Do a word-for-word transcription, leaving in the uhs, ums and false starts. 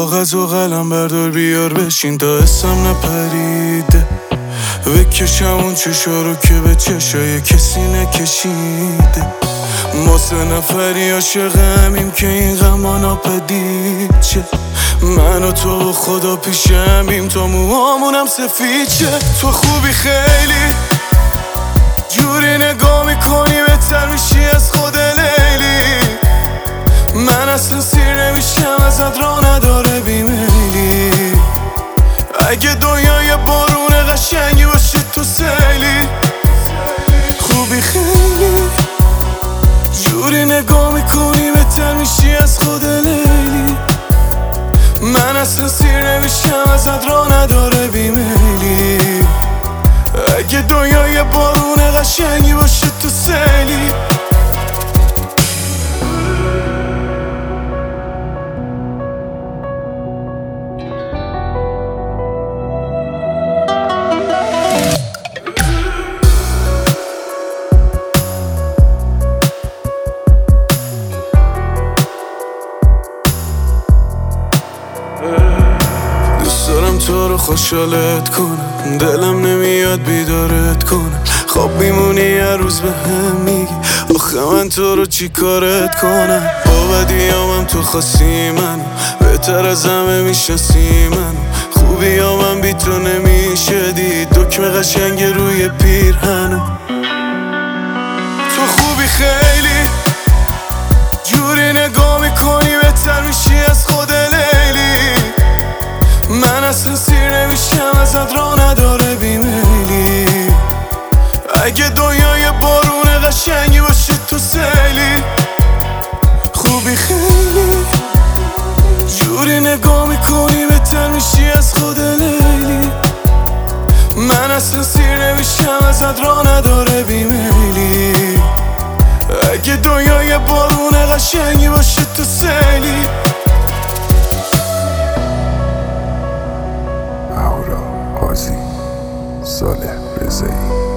کاغذ و قلم بردار بیار بشین تا اسم نپریده، بکشم اون چشا رو که به چشای کسی نکشیده. ما سه نفری عاشقمیم که این غما ناپدید چه، من و تو و خدا پیشمیم تا موهامونم سفید شه. تو خوبی خیلی جوری نگاه میکنی بهتر میشی از خود لیلی، من اصلا سیر نمیشم ازت راه نداره بیمیلی. اگه دنیای بارون قشنگی باشه تو سیلی، خوبی خیلی جوری نگاه میکنی بهتر میشی از خود لیلی، من اصلا سیر نمیشم ازت راه نداره بیمیلی. اگه دنیای بارون قشنگی باشه تو سیلی. دوست دارم تو رو خوشحالت کنم، دلم نمیاد بیدارت کنم، خواب میمونی هر روز به هم میگی آخه من تو رو چی کارت کنم. با بدیامم تو خاصی منو، بهتر از همه میشناسی منو، خوبی آمم بی تو نمیشه دید، دکمه قشنگ روی پیرهنو. تو خوبی خیلی جوری نگاه میکنی بهتر میشی از خود لیلی، من اصلا سیر نمیشم ازت راه نداره بیمیلی. اگه دنیای بارون قشنگی باشه تو سیلی، خوبی خیلی جوری نگاه میکنی بهتر میشی از خود لیلی، من اصلا سیر نمیشم ازت راه نداره بیمیلی. اگه دنیای بارون قشنگی باشه تو سیلی. اهورا قاضی، صالح رضایی.